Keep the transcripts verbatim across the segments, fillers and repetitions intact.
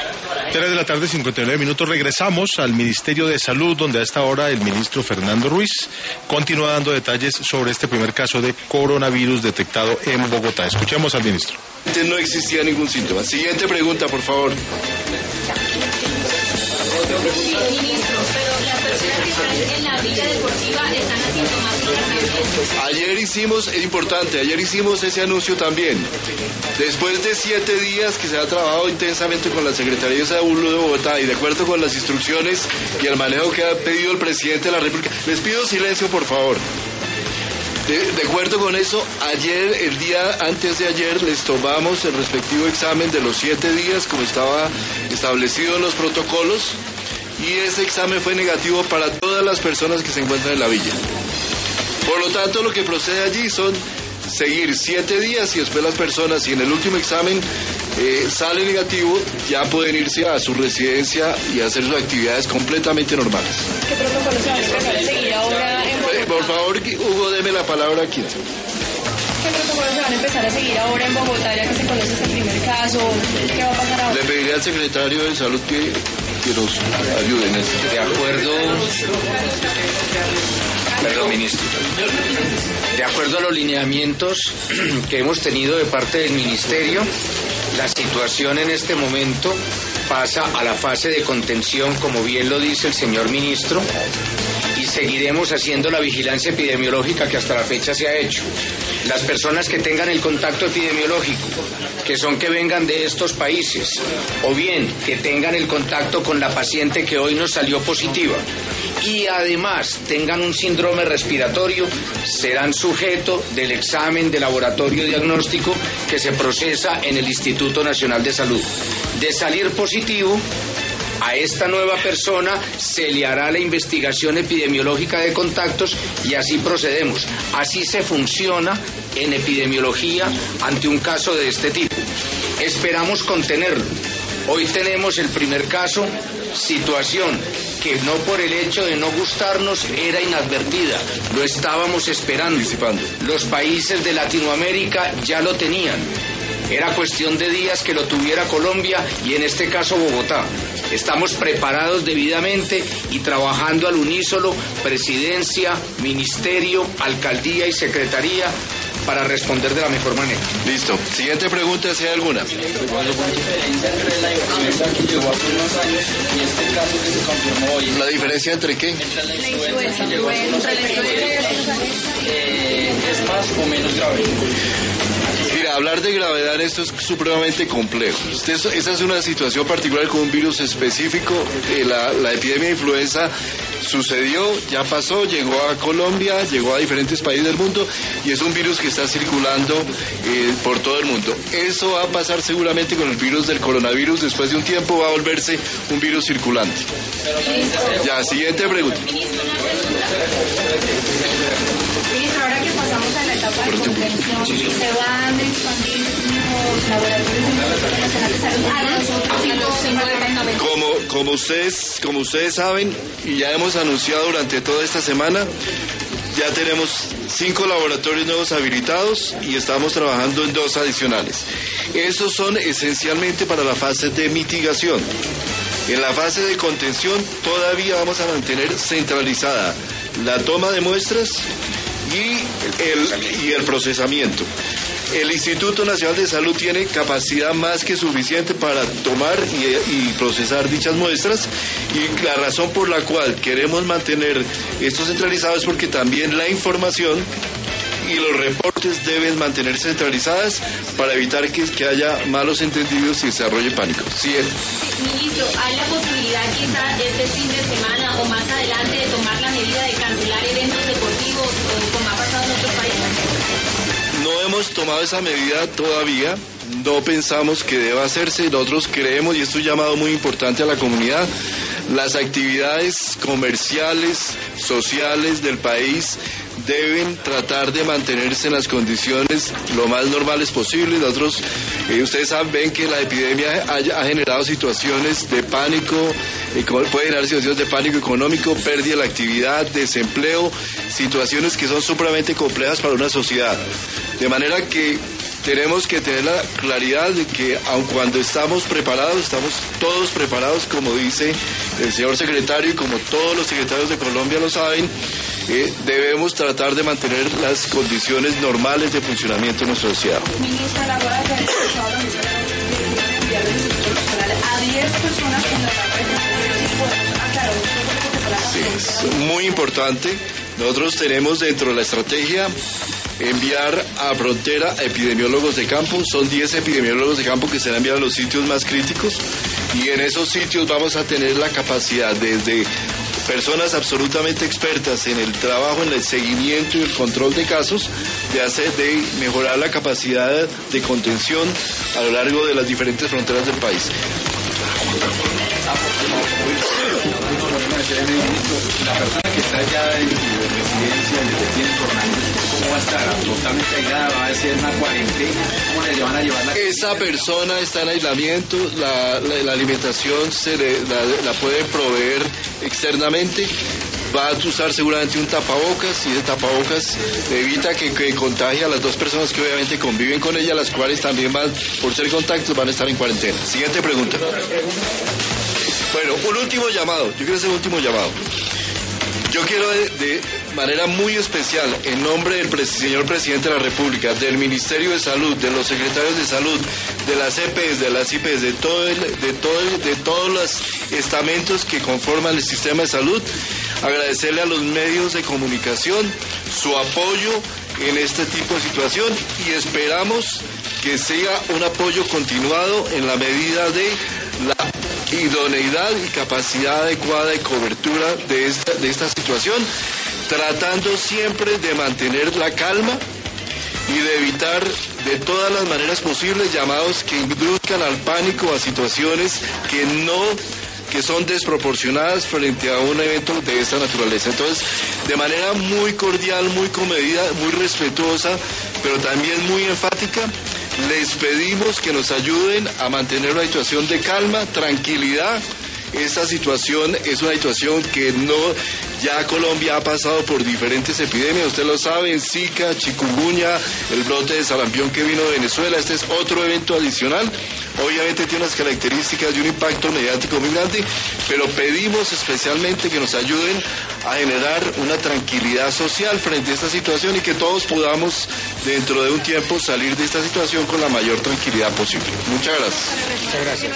tres de la tarde, cincuenta y nueve minutos. Regresamos al Ministerio de Salud, donde a esta hora el ministro Fernando Ruiz continúa dando detalles sobre este primer caso de coronavirus detectado en Bogotá. Escuchemos al ministro. No existía ningún síntoma. Siguiente pregunta, por favor. Ministro, pero las personas que están en la villa deportiva están asintomáticas. Ayer hicimos, es importante, ayer hicimos ese anuncio también. Después de siete días que se ha trabajado intensamente con la Secretaría de Salud de Bogotá y de acuerdo con las instrucciones y el manejo que ha pedido el presidente de la República, les pido silencio, por favor. De, de acuerdo con eso, ayer, el día antes de ayer, les tomamos el respectivo examen de los siete días, como estaba establecido en los protocolos, y ese examen fue negativo para todas las personas que se encuentran en la villa. Por lo tanto, lo que procede allí son seguir siete días y después las personas, si en el último examen eh, sale negativo, ya pueden irse a su residencia y hacer sus actividades completamente normales. ¿Qué protocolo se va a empezar a seguir ahora en Bogotá? Eh, por favor, Hugo, deme la palabra aquí. ¿Qué protocolos se van a empezar a seguir ahora en Bogotá, ya que se conoce este primer caso? ¿Qué va a pasar ahora? Le pediré al secretario de Salud que, que nos ayude en esto. De acuerdo... Perdón, ministro. De acuerdo a los lineamientos que hemos tenido de parte del Ministerio, la situación en este momento pasa a la fase de contención, como bien lo dice el señor ministro, y seguiremos haciendo la vigilancia epidemiológica que hasta la fecha se ha hecho. Las personas que tengan el contacto epidemiológico, que son que vengan de estos países, o bien que tengan el contacto con la paciente que hoy nos salió positiva, y además tengan un síndrome respiratorio, serán sujeto del examen de laboratorio diagnóstico que se procesa en el Instituto Nacional de Salud. De salir positivo, a esta nueva persona se le hará la investigación epidemiológica de contactos y así procedemos. Así se funciona en epidemiología ante un caso de este tipo. Esperamos contenerlo. Hoy tenemos el primer caso, situación que no por el hecho de no gustarnos era inadvertida, lo estábamos esperando. Los países de Latinoamérica ya lo tenían. Era cuestión de días que lo tuviera Colombia y en este caso Bogotá. Estamos preparados debidamente y trabajando al unísono, presidencia, ministerio, alcaldía y secretaría para responder de la mejor manera. Listo. Siguiente pregunta, si hay alguna. ¿Cuál es la diferencia entre la influenza que llegó hace unos años y este caso que se confirmó hoy? ¿La diferencia entre qué? Entre la influenza que llegó hace unos años eh, es más o menos grave. Mira, hablar de gravedad en esto es supremamente complejo. Esa es una situación particular con un virus específico. La, la epidemia de influenza sucedió, ya pasó, llegó a Colombia, llegó a diferentes países del mundo y es un virus que está circulando eh, por todo el mundo. Eso va a pasar seguramente con el virus del coronavirus. Después de un tiempo va a volverse un virus circulante. Ya, siguiente pregunta. Ministro, ahora que pasamos a la etapa de contención, ¿se van a expandir los laboratorios nacionales de salud a los otros y los cinco departamentos? Como, como, ustedes, como ustedes saben, y ya hemos anunciado durante toda esta semana, ya tenemos cinco laboratorios nuevos habilitados y estamos trabajando en dos adicionales. Estos son esencialmente para la fase de mitigación. En la fase de contención todavía vamos a mantener centralizada la toma de muestras y el, y el procesamiento. El Instituto Nacional de Salud tiene capacidad más que suficiente para tomar y, y procesar dichas muestras, y la razón por la cual queremos mantener esto centralizado es porque también la información y los reportes deben mantenerse centralizadas para evitar que, que haya malos entendidos y desarrolle pánico. Sí, él. Ministro, ¿hay la posibilidad quizá este fin de semana o más adelante de tomar la medida de cancelar eventos deportivos como ha pasado en otros países? No hemos tomado esa medida todavía, no pensamos que deba hacerse. Nosotros creemos, y esto es un llamado muy importante a la comunidad, las actividades comerciales, sociales del país deben tratar de mantenerse en las condiciones lo más normales posibles. Nosotros, eh, ustedes saben, ven que la epidemia ha, ha generado situaciones de pánico, eh, puede generar situaciones de pánico económico, pérdida de la actividad, desempleo, situaciones que son supremamente complejas para una sociedad. De manera que tenemos que tener la claridad de que aun cuando estamos preparados, estamos todos preparados, como dice el señor secretario y como todos los secretarios de Colombia lo saben, eh, debemos tratar de mantener las condiciones normales de funcionamiento de nuestra sociedad. Ministra, la hora de a diez personas con la Sí, es muy importante. Nosotros tenemos dentro de la estrategia enviar a frontera a epidemiólogos de campo. Son diez epidemiólogos de campo que serán enviados a los sitios más críticos y en esos sitios vamos a tener la capacidad desde personas absolutamente expertas en el trabajo, en el seguimiento y el control de casos, de hacer, de mejorar la capacidad de contención a lo largo de las diferentes fronteras del país. La persona que está ya en residencia, en el presidente Fernández, ¿cómo va a estar? ¿Totalmente aislada? ¿Va a ser una cuarentena? ¿Cómo le van a llevar la Esa persona está en aislamiento, la, la, la alimentación se le, la, la puede proveer externamente. Va a usar seguramente un tapabocas y ese tapabocas evita que, que contagie a las dos personas que obviamente conviven con ella, las cuales también van, por ser contactos, van a estar en cuarentena. Siguiente pregunta. Bueno, un último llamado. Yo quiero hacer un último llamado. Yo quiero de, de manera muy especial, en nombre del pres- señor Presidente de la República, del Ministerio de Salud, de los secretarios de salud, de las E P S, de las I P S, de todo el, de todo el, de todos los estamentos que conforman el sistema de salud, agradecerle a los medios de comunicación su apoyo en este tipo de situación y esperamos que sea un apoyo continuado en la medida de la idoneidad y capacidad adecuada de cobertura de esta, de esta situación, tratando siempre de mantener la calma y de evitar de todas las maneras posibles llamados que induzcan al pánico, a situaciones que no que son desproporcionadas frente a un evento de esta naturaleza. Entonces, de manera muy cordial, muy comedida, muy respetuosa, pero también muy enfática, les pedimos que nos ayuden a mantener una situación de calma, tranquilidad. Esta situación es una situación que no, ya Colombia ha pasado por diferentes epidemias, usted lo sabe, Zika, chikungunya, el brote de sarampión que vino de Venezuela, este es otro evento adicional, obviamente tiene unas características y un impacto mediático muy grande, pero pedimos especialmente que nos ayuden a generar una tranquilidad social frente a esta situación y que todos podamos dentro de un tiempo salir de esta situación con la mayor tranquilidad posible. Muchas gracias. Muchas gracias.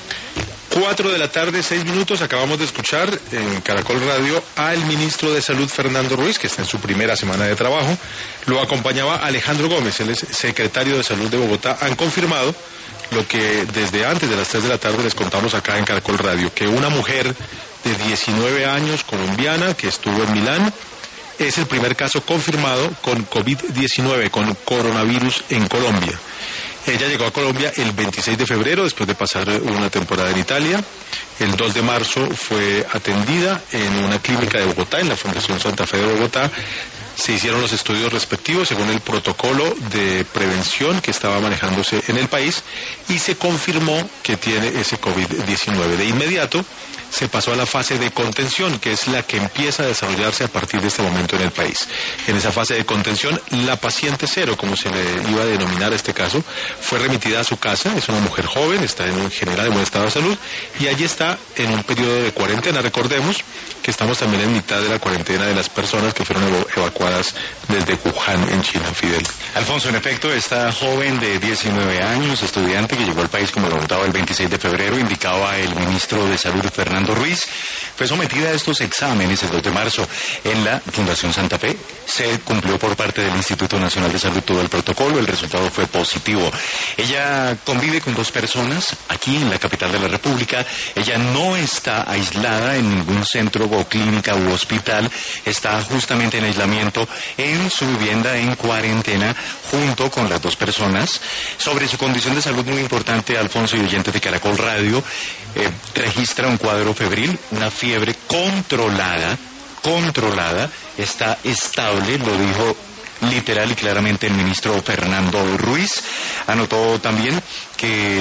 Cuatro de la tarde, seis minutos, acabamos de escuchar en Caracol Radio al ministro de Salud, Fernando Ruiz, que está en su primera semana de trabajo. Lo acompañaba Alejandro Gómez, él es secretario de Salud de Bogotá. Han confirmado lo que desde antes de las tres de la tarde les contamos acá en Caracol Radio, que una mujer de diecinueve años, colombiana, que estuvo en Milán, es el primer caso confirmado con COVID diecinueve, con coronavirus en Colombia. Ella llegó a Colombia el veintiséis de febrero, después de pasar una temporada en Italia. El dos de marzo fue atendida en una clínica de Bogotá, en la Fundación Santa Fe de Bogotá. Se hicieron los estudios respectivos según el protocolo de prevención que estaba manejándose en el país y se confirmó que tiene ese COVID diecinueve. De inmediato se pasó a la fase de contención, que es la que empieza a desarrollarse a partir de este momento en el país. En esa fase de contención, la paciente cero, como se le iba a denominar a este caso, fue remitida a su casa. Es una mujer joven, está en general de buen estado de salud y allí está en un periodo de cuarentena. Recordemos que estamos también en mitad de la cuarentena de las personas que fueron ev- evacuadas desde Wuhan, en China. Fidel. Alfonso, en efecto, esta joven de diecinueve años, estudiante que llegó al país, como lo contaba, el veintiséis de febrero, indicaba el ministro de Salud, Fernando Ruiz, fue sometida a estos exámenes el dos de marzo en la Fundación Santa Fe. Se cumplió por parte del Instituto Nacional de Salud todo el protocolo, el resultado fue positivo. Ella convive con dos personas aquí en la capital de la República. Ella no está aislada en ningún centro o clínica u hospital, está justamente en aislamiento en su vivienda en cuarentena junto con las dos personas. Sobre su condición de salud, muy importante, Alfonso y oyentes de Caracol Radio, eh, registra un cuadro febril, una fiebre controlada, controlada, está estable, lo dijo literal y claramente el ministro Fernando Ruiz. Anotó también que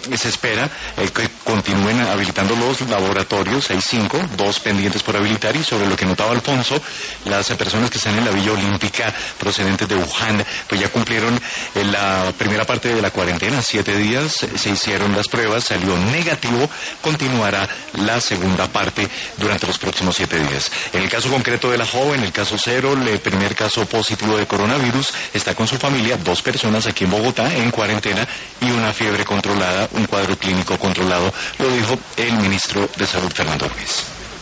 se espera eh, que continúen habilitando los laboratorios, hay cinco, dos pendientes por habilitar, y sobre lo que notaba Alfonso, las eh, personas que están en la Villa Olímpica procedentes de Wuhan, pues ya cumplieron eh, la primera parte de la cuarentena, siete días, eh, se hicieron las pruebas, salió negativo, continuará la segunda parte durante los próximos siete días. En el caso concreto de la joven, el caso cero, el primer caso positivo de coronavirus, está con su familia, dos personas aquí en Bogotá en cuarentena y una fiebre controlada, un cuadro clínico controlado, lo dijo el ministro de Salud, Fernando Ruiz.